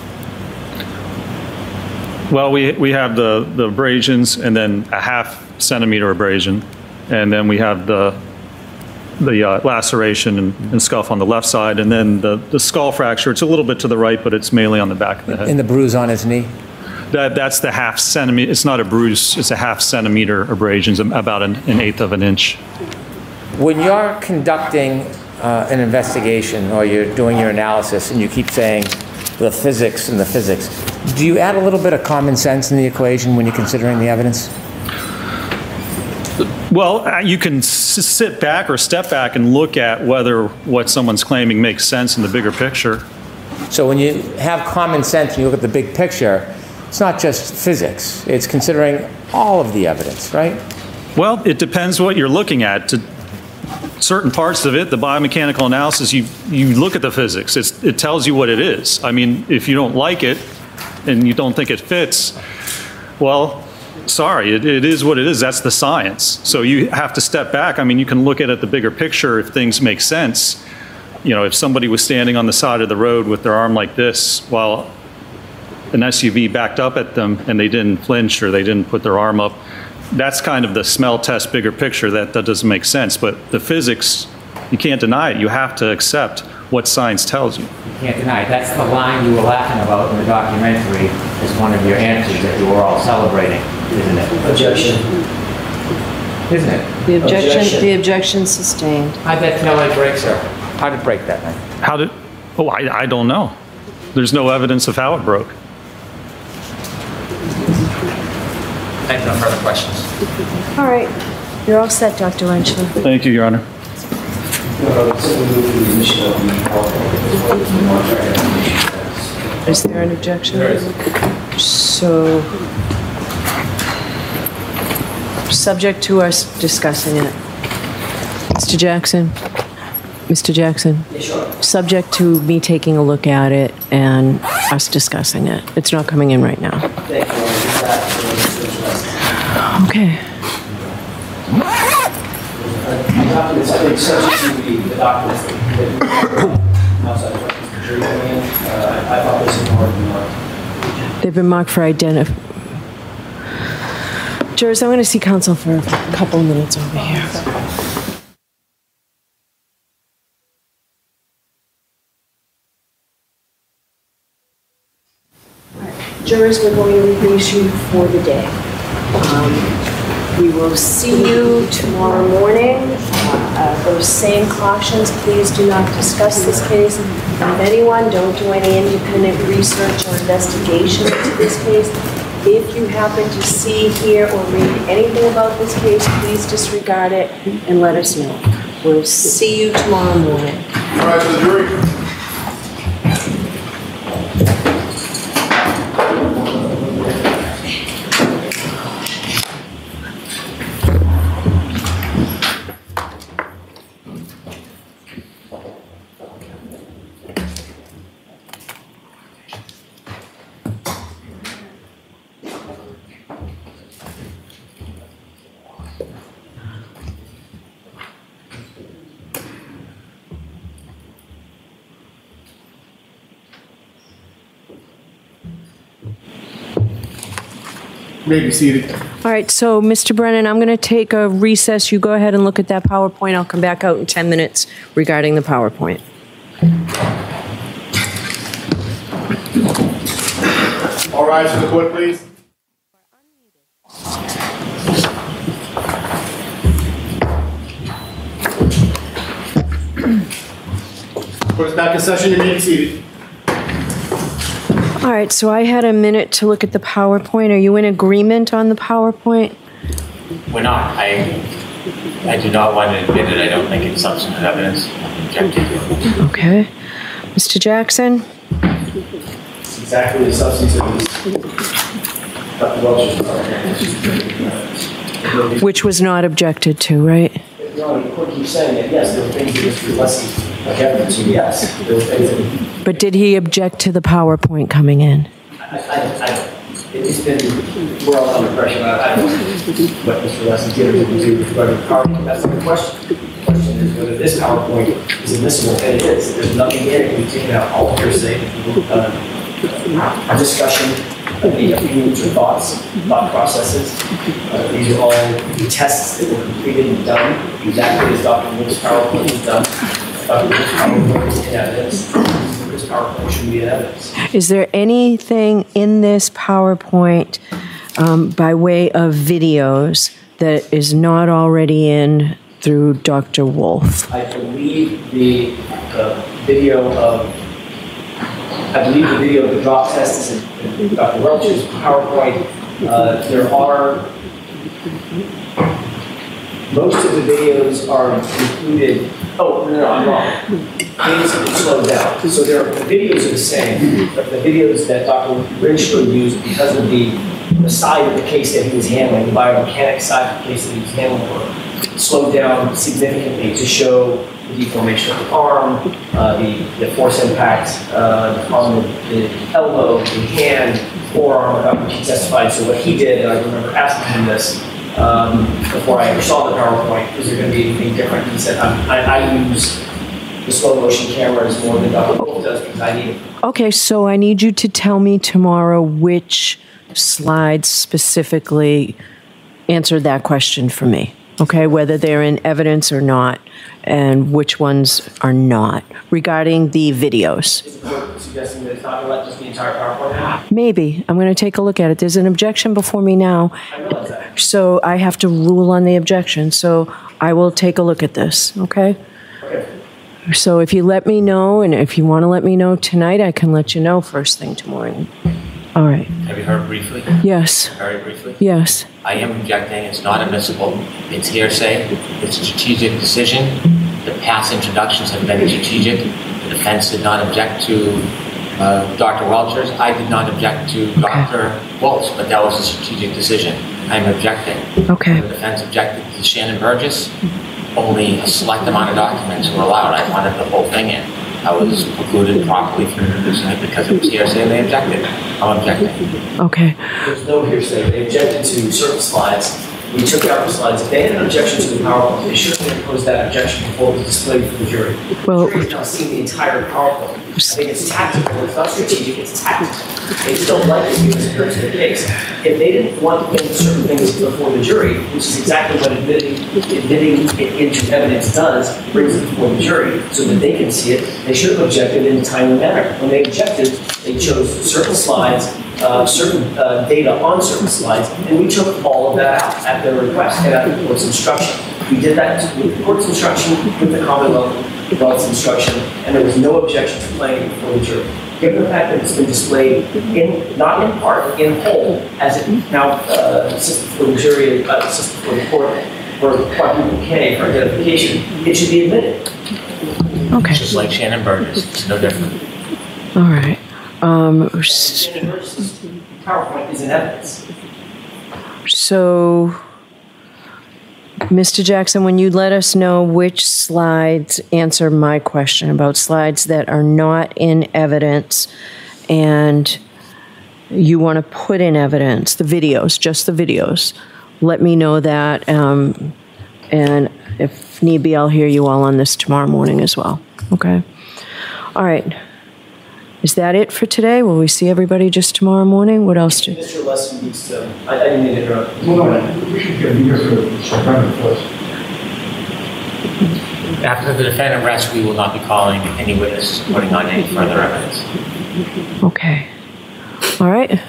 G: Well, we have the abrasions and then a 1/2 centimeter abrasion, and then we have the laceration and scuff on the left side, and then the skull fracture. It's a little bit to the right, but it's mainly on the back of the head.
E: And the bruise on his knee?
G: That's the 1/2 centimeter. It's not a bruise. It's a 1/2 centimeter abrasions, about an 1/8 of an inch.
E: When you're conducting an investigation or you're doing your analysis and you keep saying the physics and the physics, do you add a little bit of common sense in the equation when you're considering the evidence?
G: Well, you can sit back or step back and look at whether what someone's claiming makes sense in the bigger picture.
E: So when you have common sense and you look at the big picture, it's not just physics. It's considering all of the evidence, right?
G: Well, it depends what you're looking at. To certain parts of it, the biomechanical analysis, you look at the physics. It tells you what it is. I mean, if you don't like it and you don't think it fits, well, sorry, it is what it is. That's the science. So you have to step back. I mean, you can look at it the bigger picture if things make sense. You know, if somebody was standing on the side of the road with their arm like this while an SUV backed up at them and they didn't flinch or they didn't put their arm up, that's kind of the smell test bigger picture. That doesn't make sense. But the physics, you can't deny it. You have to accept what science tells you.
E: You can't deny it. That's the line you were laughing about in the documentary as one of your answers that you were all celebrating, isn't it?
H: Objection.
E: Isn't it?
F: The objection sustained.
E: How'd that taillight break, sir? How did it break that night?
G: How did, oh, I don't know. There's no evidence of how it broke.
E: I have no further questions.
F: All right. You're all set, Dr. Wrenchler.
G: Thank you, Your Honor.
F: Is there an objection? There is. So, subject to us discussing it. Mr. Jackson? Mr. Jackson?
H: Yeah, sure.
F: Subject to me taking a look at it and us discussing it. It's not coming in right now.
H: Thank you.
F: Okay.
H: documents, I think, subject to the documents that outside of the jury coming in, I thought this was more than marked.
F: They've been marked for identity. Jurors, I'm going to see counsel for a couple of minutes over here. Jurors, we're going to release you for the day. We will see you tomorrow morning. Those same cautions, please do not discuss this case with anyone. Don't do any independent research or investigation into this case. If you happen to see, hear, or read anything about this case, please disregard it and let us know. We'll see you tomorrow morning.
I: All right, to the jury. May be seated.
F: All right, so Mr. Brennan, I'm going to take a recess. You go ahead and look at that PowerPoint. I'll come back out in 10 minutes regarding the PowerPoint.
I: All rise for the court, please. Court is back in session. You may be seated.
F: All right, so I had a minute to look at the PowerPoint. Are you in agreement on the PowerPoint?
J: We're not. I do not want to admit it. I don't think it's substantive evidence. I'm objecting.
F: Okay. Mr. Jackson?
H: It's exactly the substance of this. Dr. Welch's
F: Which was not objected to, right?
H: No, the court keeps saying that, yes, there were things that Mr. Leslie like evidence, so yes, there were things that...
F: But did he object to the PowerPoint coming in?
H: It's been, we're all under pressure. I don't know what Mr. Leslie did or didn't do regarding PowerPoint. That's the question. The question is whether this PowerPoint is admissible, and it is. There's nothing in it. We've taken out all hearsay, a discussion, the opinions or thoughts, thought processes. These are all tests that were completed and done exactly as Dr. Wolf's PowerPoint was done. Dr. Wolf's PowerPoint is in evidence. This PowerPoint should be in evidence.
F: Is there anything in this PowerPoint by way of videos that is not already in through Dr. Wolf?
H: I believe the video of the drop test is in Dr. Welch's PowerPoint. There are, most of the videos are included. Oh, no, I'm wrong. Things have been slowed down. So the videos are the same, but the videos that Dr. Rinchler used because of the side of the case that he was handling, the biomechanics side of the case that he was handling, were slowed down significantly to show the deformation of the arm, the force impact on the elbow, the hand, forearm, which he testified. So what he did, and I remember asking him this before I ever saw the PowerPoint, is there going to be anything different? He said, I use the slow motion cameras more than Dr. Wolf does because I need it.
F: Okay, so I need you to tell me tomorrow which slides specifically answer that question for me. Okay, whether they're in evidence or not, and which ones are not, regarding the videos.
H: Is the court suggesting that it's not going to let just the entire PowerPoint?
F: Maybe. I'm going to take a look at it. There's an objection before me now.
H: I realize that.
F: So I have to rule on the objection. So I will take a look at this, okay?
H: Okay.
F: So if you let me know, and if you want to let me know tonight, I can let you know first thing tomorrow. All right.
J: Have you heard briefly?
F: Yes.
J: Very briefly?
F: Yes.
J: I am objecting. It's not admissible. It's hearsay. It's a strategic decision. The past introductions have been strategic. The defense did not object to Dr. Welchers. I did not object to Dr. Wolf's, but that was a strategic decision. I'm objecting.
F: Okay.
J: The defense objected to Shannon Burgess. Only a select amount of documents were allowed. I wanted the whole thing in. I was precluded properly from introducing it because it was hearsay and they objected. I'm objecting.
F: Okay.
H: There's no hearsay. They objected to certain slides We took out the slides. If they had an objection to the PowerPoint, they should have imposed that objection before it was displayed for the jury.
K: Well,
H: the jury has now seen the entire PowerPoint. I think it's tactical. It's not strategic. It's tactical. They just don't like it because it hurts their case. If they didn't want to think certain things before the jury, which is exactly what admitting it into evidence does, brings it before the jury so that they can see it, they should have objected in a timely manner. When they objected, they chose certain slides, certain data on certain slides, and we took all of that out at their request and at the court's instruction. We did that with the court's instruction, with the Commonwealth's instruction, and there was no objection to playing before the jury. Given the fact that it's been displayed not in part, in whole, as it now sits before the jury, sits before the court for quadruple K for identification, it should be admitted.
K: Okay.
J: Just like Shannon Burgess, it's no different.
K: All right.
H: PowerPoint is in evidence.
K: So, Mr. Jackson, when you let us know which slides answer my question about slides that are not in evidence and you want to put in evidence, the videos, just the videos, let me know that. And if need be, I'll hear you all on this tomorrow morning as well. Okay? All right. Is that it for today? Will we see everybody just tomorrow morning? What else do?
H: Mr. Lesson needs to. I didn't mean to interrupt.
I: No, we should get here for September first.
J: After the defendant rests, we will not be calling any witnesses, putting on any further evidence.
K: Okay. All right.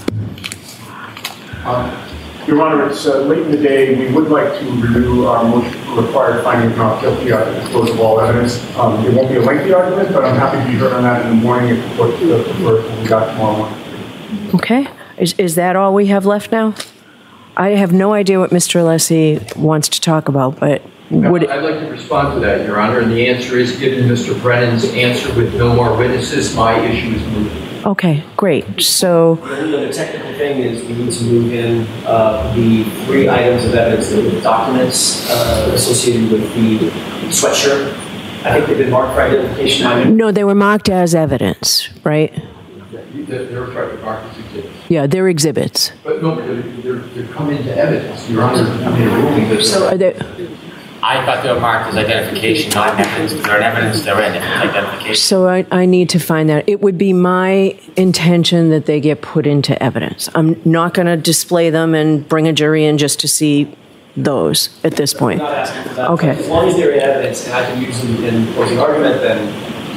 I: Your Honor, it's late in the day. We would like to renew our motion to require finding of not guilty at the close of all evidence. It won't be a lengthy argument, but I'm happy to be heard on that in the morning if the court prefers when we got tomorrow morning.
K: Okay. Is that all we have left now? I have no idea what Mr. Alessi wants to talk about, but would
L: I'd like to respond to that, Your Honor, and the answer is, given Mr. Brennan's answer with no more witnesses, my issue is moved.
K: Okay, great. So
H: The technical thing is we need to move in the 3 items of evidence, the documents associated with the sweatshirt. I think they've been marked for identification.
K: no, they were marked as evidence, right?
L: They're marked as exhibits.
K: Yeah, they're exhibits.
L: But no, they're come into evidence, Your Honor. I mean, a ruling that
K: So are they?
J: I thought they were marked as identification, not evidence. If they're in evidence, they're in. If it's identification.
K: So I need to find that. It would be my intention that they get put into evidence. I'm not going to display them and bring a jury in just to see those at this point.
H: I'm not asking for that.
K: Okay.
H: As long as they're in evidence and I can use them in closing argument, then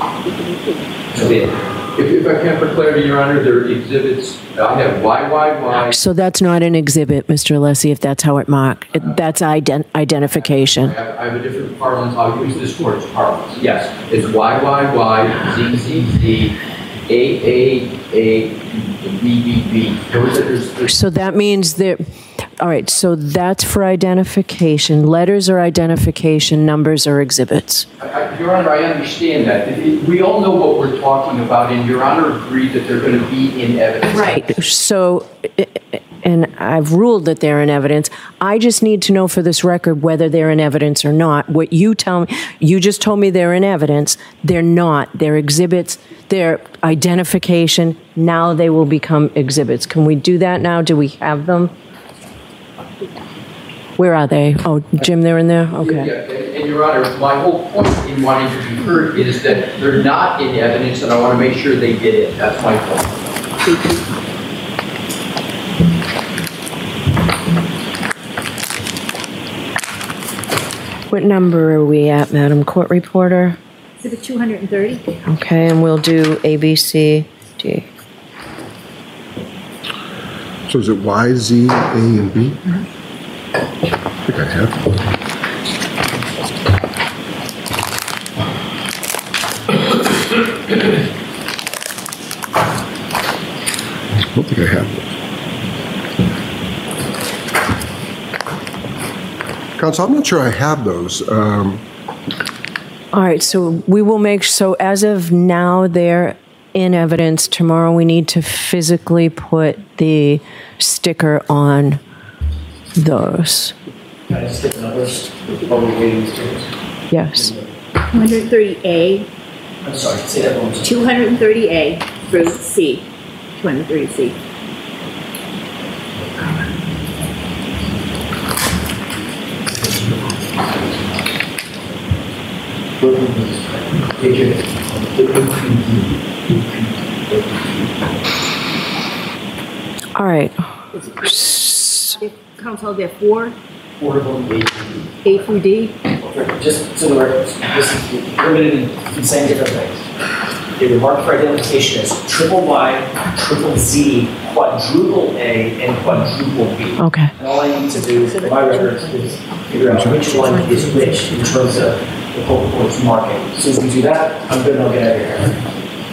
H: so be it.
L: If I can, for clarity, Your Honor, they're exhibits. I have YYY.
K: So that's not an exhibit, Mr. Alessi, if that's how it marked. That's identification.
L: I have a different parlance. I'll use this court's parlance. Yes, it's YYY, ZZZ, AAA, BBB.
K: So that means they're... All right, so that's for identification. Letters are identification, numbers are exhibits.
L: Your Honor, I understand that. We all know what we're talking about, and Your Honor agreed that they're going to be in evidence.
K: Right. So, and I've ruled that they're in evidence. I just need to know for this record whether they're in evidence or not. What you tell me, you just told me they're in evidence. They're not. They're exhibits. They're identification. Now they will become exhibits. Can we do that now? Do we have them? Where are they? Oh, Jim, they're in there? Okay.
L: Yeah, and Your Honor, my whole point in wanting to be heard is that they're not in evidence, and I want to make sure they get it. That's my point.
K: What number are we at, Madam Court Reporter?
M: Exhibit 230.
K: Okay, and we'll do A, B, C, D.
N: So is it Y, Z, A, and B? I think I have. I don't think I have those. Counsel, I'm not sure I have those.
K: All right, so we will make, so as of now, they're in evidence. Tomorrow we need to physically put the sticker on those.
H: Can I stick numbers while we're waiting for stickers?
K: Yes.
M: 230A.
H: I'm sorry, say that one more time.
M: 230A through C. 230C.
K: All right.
M: Council, there are four,
H: Portable
M: A through D.
H: Just so we're, this is limited in saying different things. They were marked for identification as triple Y, triple Z, quadruple A, and quadruple B.
K: Okay.
H: And all I need to do for my records is figure out which one is which in terms of the whole court's marking. As soon as we do that, I'm good and I'll get out of here.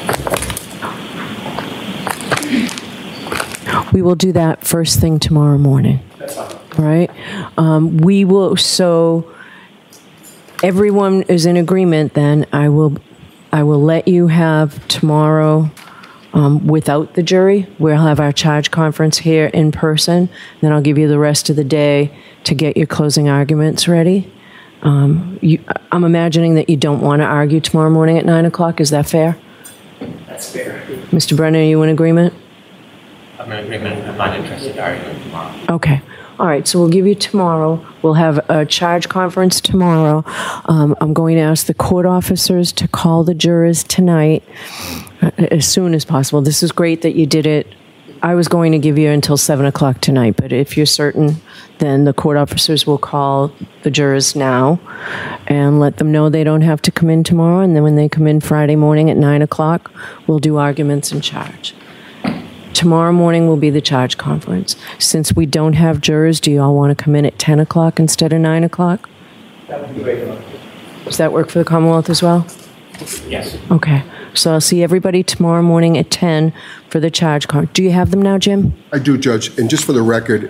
K: We will do that first thing tomorrow morning.
H: That's fine.
K: All right. We will, so everyone is in agreement then. I will let you have tomorrow without the jury. We'll have our charge conference here in person. Then I'll give you the rest of the day to get your closing arguments ready. I'm imagining that you don't want to argue tomorrow morning at 9 o'clock. Is that fair?
H: That's fair.
K: Mr. Brennan, are you in agreement?
J: I'm in agreement. I'm not interested in arguing tomorrow.
K: Okay. All right, so we'll give you tomorrow. We'll have a charge conference tomorrow. I'm going to ask the court officers to call the jurors tonight as soon as possible. This is great that you did it. I was going to give you until 7 o'clock tonight, but if you're certain, then the court officers will call the jurors now and let them know they don't have to come in tomorrow. And then when they come in Friday morning at 9 o'clock, we'll do arguments and charge. Tomorrow morning will be the charge conference. Since we don't have jurors, do you all want to come in at 10 o'clock instead of 9 o'clock?
H: That would be great.
K: Does that work for the Commonwealth as well?
J: Yes.
K: Okay. So I'll see everybody tomorrow morning at 10 for the charge conference. Do you have them now, Jim?
N: I do, Judge. And just for the record,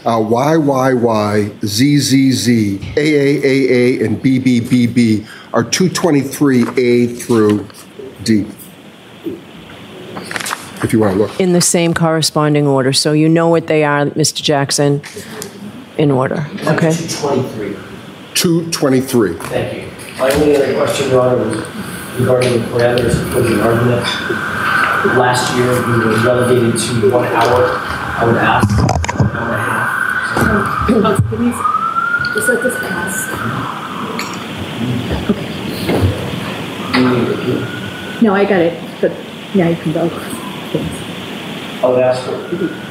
N: YYY, ZZZ, AAAA, and BBBB are 223A through D. If you want to look.
K: In the same corresponding order. So you know what they are, Mr. Jackson, in order. Okay?
H: 223.
N: 223.
H: Thank you. My only other question, Your Honor, was regarding the parameters of closing argument. Last year, we were relegated to 1 hour. I would ask 1 hour and a half.
M: Just let this pass. Okay. No, I got it, but now you can go. Thanks.
H: I would ask for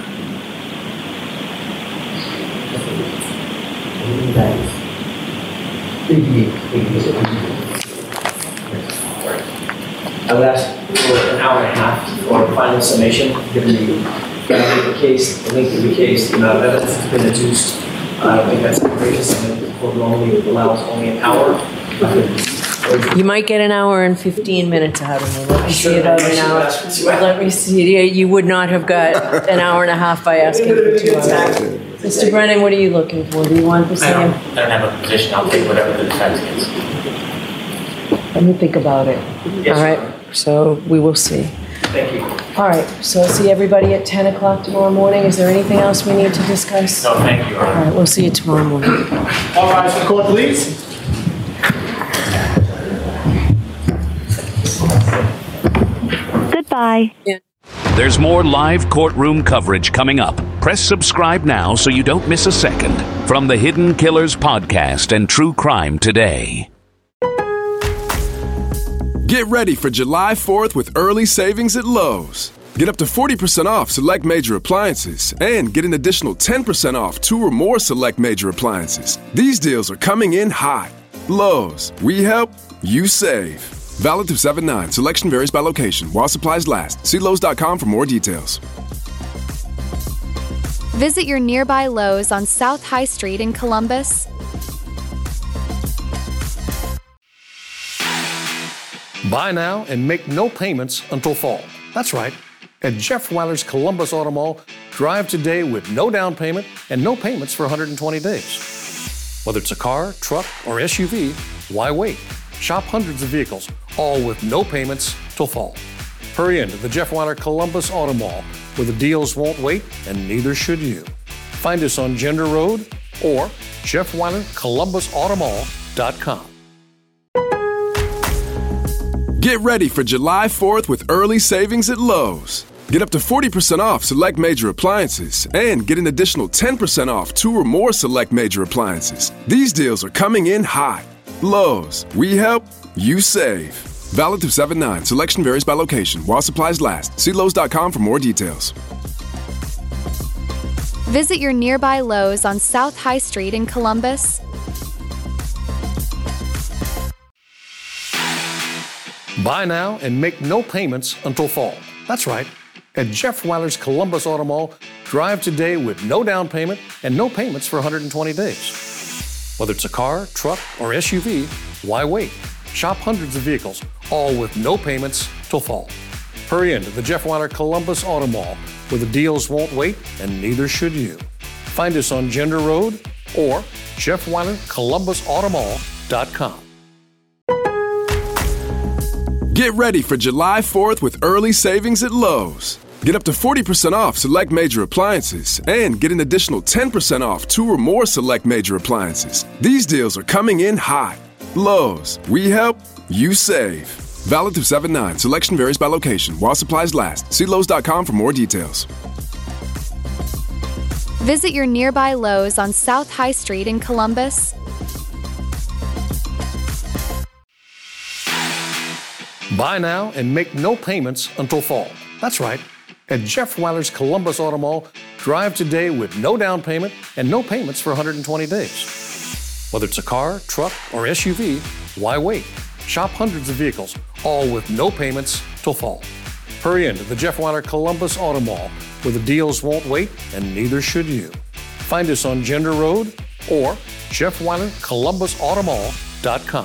H: I would ask for an hour and a half for final summation, given the case, the length of the case, the amount of evidence that's been adduced. I think that's outrageous, and the court normally allows only an hour.
K: You might get an hour and 15 minutes out of me. Let me see it out an hour. Let me see. You would not have got an hour and a half by asking for 2 hours. Mr. Brennan, what are you looking for? Do you want the same?
J: I don't have a position. I'll take whatever the defense gets.
K: Let me think about it.
J: Yes,
K: all right. So we will see.
H: Thank you.
K: All right. So I'll see everybody at 10 o'clock tomorrow morning. Is there anything else we need to discuss?
J: No, thank you, Your Honor.
K: All right. We'll see you tomorrow morning.
I: All rise for the court, please.
O: Goodbye.
D: There's more live courtroom coverage coming up. Press subscribe now so you don't miss a second. From the Hidden Killers podcast and True Crime Today.
B: Get ready for July 4th with early savings at Lowe's. Get up to 40% off select major appliances and get an additional 10% off 2 or more select major appliances. These deals are coming in hot. Lowe's, we help, you save. Valid through 7/9. Selection varies by location. While supplies last. See Lowe's.com for more details.
C: Visit your nearby Lowe's on South High Street in Columbus.
A: Buy now and make no payments until fall. That's right. At Jeff Weiler's Columbus Auto Mall, drive today with no down payment and no payments for 120 days. Whether it's a car, truck, or SUV, why wait? Shop hundreds of vehicles, all with no payments till fall. Hurry into the Jeff Weiler Columbus Auto Mall, where the deals won't wait and neither should you. Find us on Gender Road or JeffWeilerColumbusAutomall.com.
B: Get ready for July 4th with early savings at Lowe's. Get up to 40% off select major appliances and get an additional 10% off 2 or more select major appliances. These deals are coming in hot. Lowe's, we help, you save. Valid through 7/9. Selection varies by location. While supplies last. See Lowe's.com for more details.
C: Visit your nearby Lowe's on South High Street in Columbus.
A: Buy now and make no payments until fall. That's right. At Jeff Weiler's Columbus Auto Mall, drive today with no down payment and no payments for 120 days. Whether it's a car, truck, or SUV, why wait? Shop hundreds of vehicles, all with no payments till fall. Hurry into the Jeff Weiler Columbus Auto Mall, where the deals won't wait and neither should you. Find us on Gender Road or JeffWeilerColumbusAutomall.com.
B: Get ready for July 4th with early savings at Lowe's. Get up to 40% off select major appliances and get an additional 10% off 2 or more select major appliances. These deals are coming in hot. Lowe's, we help, you save. Valid through 7/9. Selection varies by location. While supplies last. See Lowe's.com for more details.
C: Visit your nearby Lowe's on South High Street in Columbus.
A: Buy now and make no payments until fall. That's right. At Jeff Weiler's Columbus Auto Mall, drive today with no down payment and no payments for 120 days. Whether it's a car, truck, or SUV, why wait? Shop hundreds of vehicles, all with no payments till fall. Hurry into the Jeff Weiler Columbus Auto Mall, where the deals won't wait and neither should you. Find us on Gender Road or JeffWeilerColumbusAutomall.com.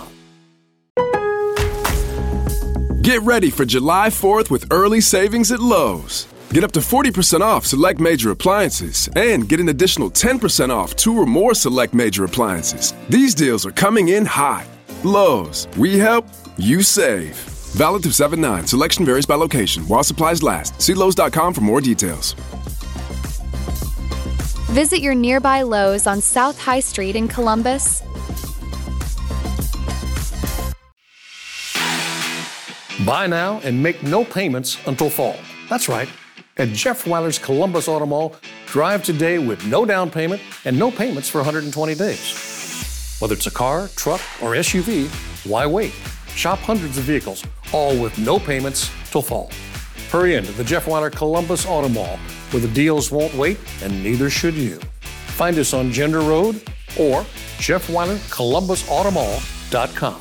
B: Get ready for July 4th with early savings at Lowe's. Get up to 40% off select major appliances and get an additional 10% off 2 or more select major appliances. These deals are coming in hot. Lowe's, we help, you save. Valid through 7/9. Selection varies by location. While supplies last. See Lowe's.com for more details.
C: Visit your nearby Lowe's on South High Street in Columbus.
A: Buy now and make no payments until fall. That's right. At Jeff Weiler's Columbus Auto Mall, drive today with no down payment and no payments for 120 days. Whether it's a car, truck, or SUV, why wait? Shop hundreds of vehicles, all with no payments till fall. Hurry into the Jeff Weiler Columbus Auto Mall, where the deals won't wait and neither should you. Find us on Gender Road or JeffWeilerColumbusAutomall.com.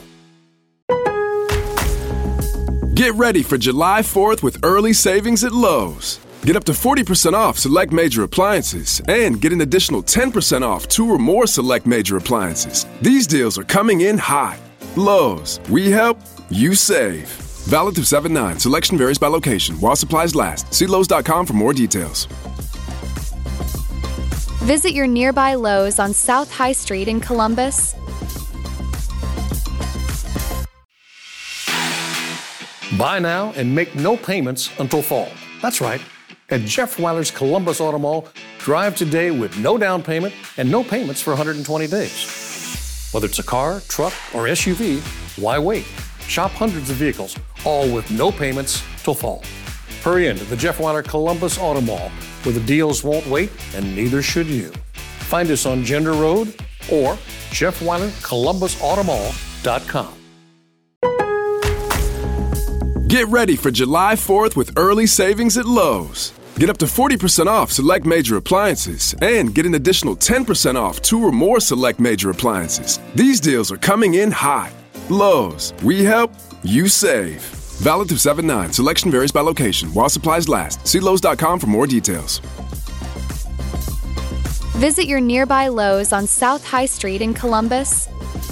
B: Get ready for July 4th with early savings at Lowe's. Get up to 40% off select major appliances and get an additional 10% off 2 or more select major appliances. These deals are coming in hot. Lowe's, we help, you save. Valid through 7/9. Selection varies by location. While supplies last. See Lowe's.com for more details.
C: Visit your nearby Lowe's on South High Street in Columbus.
A: Buy now and make no payments until fall. That's right. At Jeff Weiler's Columbus Auto Mall, drive today with no down payment and no payments for 120 days. Whether it's a car, truck, or SUV, why wait? Shop hundreds of vehicles, all with no payments till fall. Hurry into the Jeff Weiler Columbus Auto Mall, where the deals won't wait and neither should you. Find us on Gender Road or JeffWeilerColumbusAutomall.com.
B: Get ready for July 4th with early savings at Lowe's. Get up to 40% off select major appliances and get an additional 10% off 2 or more select major appliances. These deals are coming in hot. Lowe's, we help, you save. Valid through 7/9. Selection varies by location. While supplies last. See Lowe's.com for more details.
C: Visit your nearby Lowe's on South High Street in Columbus.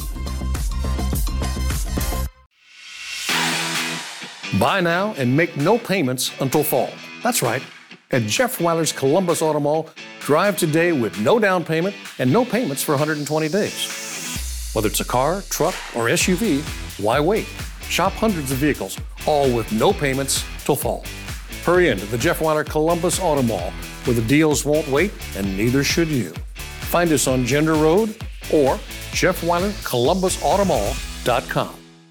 A: Buy now and make no payments until fall. That's right. At Jeff Weiler's Columbus Auto Mall, drive today with no down payment and no payments for 120 days. Whether it's a car, truck, or SUV, why wait? Shop hundreds of vehicles, all with no payments till fall. Hurry into the Jeff Weiler Columbus Auto Mall, where the deals won't wait and neither should you. Find us on Gender Road or JeffWeilerColumbusAutomall.com.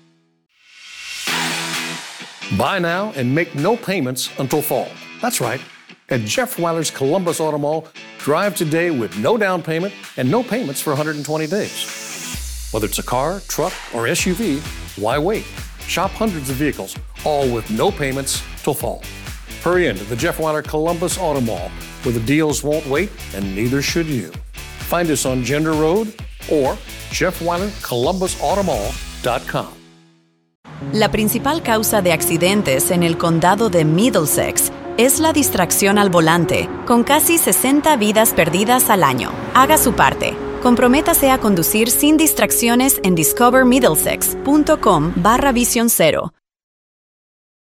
A: Buy now and make no payments until fall. That's right. At Jeff Weiler's Columbus Auto Mall, drive today with no down payment and no payments for 120 days. Whether it's a car, truck, or SUV, why wait? Shop hundreds of vehicles, all with no payments till fall. Hurry into the Jeff Weiler Columbus Auto Mall, where the deals won't wait, and neither should you. Find us on Gender Road or jeffweilercolumbusautomall.com.
O: La principal causa de accidentes en el condado de Middlesex es la distracción al volante, con casi 60 vidas perdidas al año. Haga su parte. Comprométase a conducir sin distracciones en discovermiddlesex.com/visión cero